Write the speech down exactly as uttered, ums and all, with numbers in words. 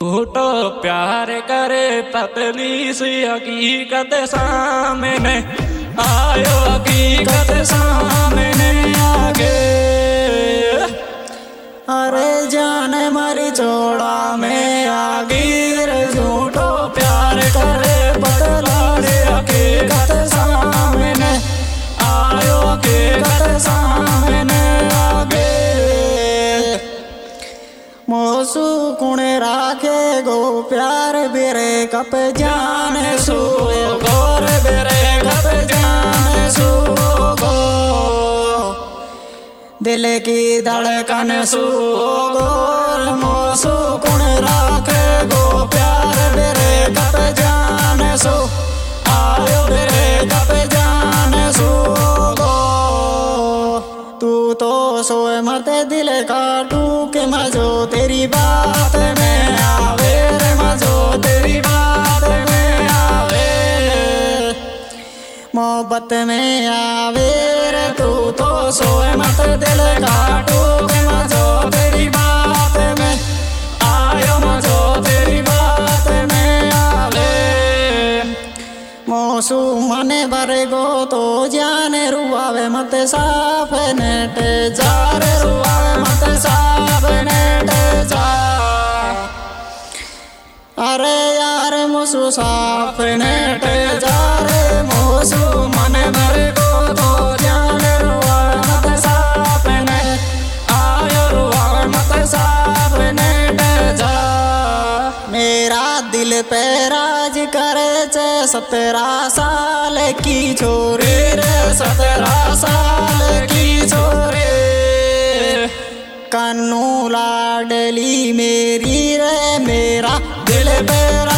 झूठो प्यार करे पतली सी हकीकत सामने आयो, हकीकत सामने आगे। अरे जान मरी चौड़ा में आगे रे, झूठो प्यार करे पतला रे, हकीकत सामने आयो, हकीकत सामने आगे। मोसू कुणे राखे गो प्यार बेरे कप जान सो गोर बेरे कप जान सो गो, दिल की धड़कन सो गोर। मोसू कुणे राखे गो प्यार बेरे कप जान सो आयो, बेरे कप जान सो गो। तू तो सोए मत दिल काटू के मजो तेरी बात में आवे रे, मजो तेरी बात में आवे, मोहब्बत में आवे रे। तू तो सोए मत दिल काटू के मजो तेरी बात में आयो, मजो तेरी बात में आवे। मोसू मने भरे गो तो जाने रुआवे मत साफ नेट जा रे, रुआवे मत साफ नेट जा। अरे यार मोसू साफ नेट जा रे, मोसू मने भरे गो तो जाने रुआवे मत साफ नेट आयो, रुआवे मत साफ नेट जा। मेरा दिल पे राज करे चे सत्रह साल की छोरी रे, सत्रह साल की छोरी। कन्नू लाडली मेरी रे, मेरा दिल पे